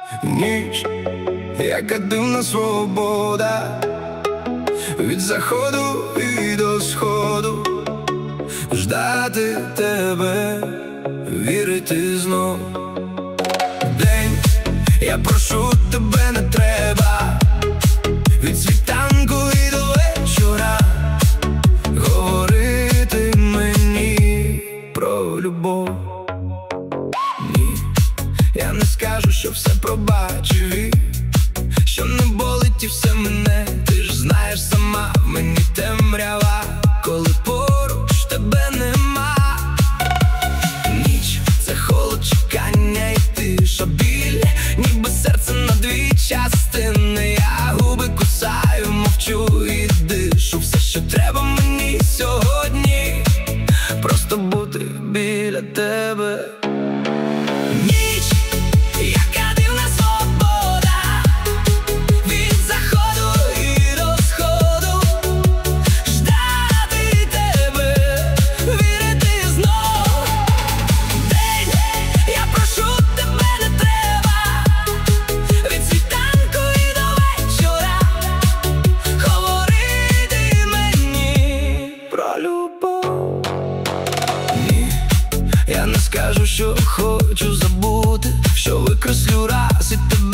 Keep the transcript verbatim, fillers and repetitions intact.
Ніч, яка дивна свобода, від заходу і до сходу, ждати тебе, вірити знов. День, я прошу тебе, не треба, від світанку і до вечора говорити мені про любов. Ні, я не скажу, що все пробачив і що не болить і все мене. Ти ж знаєш сама, в мені темрява, коли поруч тебе нема. Ніч — це холод, чекання і тиша, біль, ніби серце на дві частини. Я губи кусаю, мовчу і дишу. Все, що треба мені сьогодні, просто бути біля тебе. Ніч, яка дивна свобода, від заходу і до сходу, ждати тебе, вірити знов. День, я прошу тебе, не треба, від світанку і до вечора говорити мені про любов. Ні, я не скажу, що хочу забути, що викреслю раз і тебе